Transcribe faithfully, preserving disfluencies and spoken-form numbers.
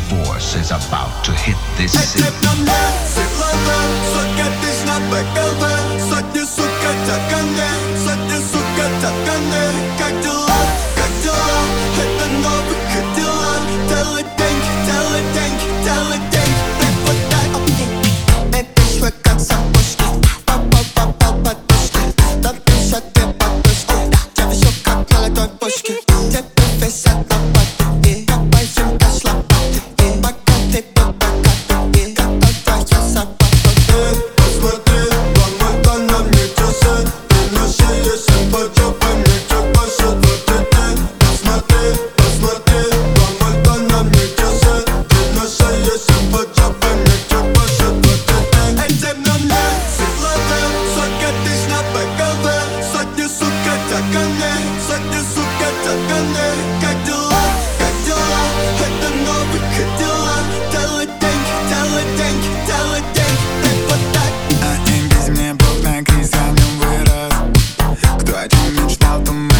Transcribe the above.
force is about to hit this city. Сотни, сука, такане, сотни, сука, такане. Как дела, как дела? Это новый Кадиллак. Делай деньги, делай деньги, делай деньги. Так вот так. Baby, швы как сапожки. Попал под подушки. Напишет тебе подушки. Девушек как молодой пушки. Тебе висят на подушке. Копай сумка шла подушки. Пока ты тут, пока ты. Готов твою собаку. Посмотри, вам на мне часы. Ты на шее симпатия, по мне чуть больше двадцати. Посмотри, посмотри, вам на мне часы. Ты на шее симпатия, по мне чуть больше двадцати. Этим на мне светлоты, сотка тысяч на БКВ. Сотни, сука, такане, сотни, сука, такане. Как дела, как дела? Это новый Кадиллак. Делай деньги, делай деньги, делай деньги. Так вот так. А инвизи мне Бог на крест, я в нем вырос. Кто о чем мечтал, то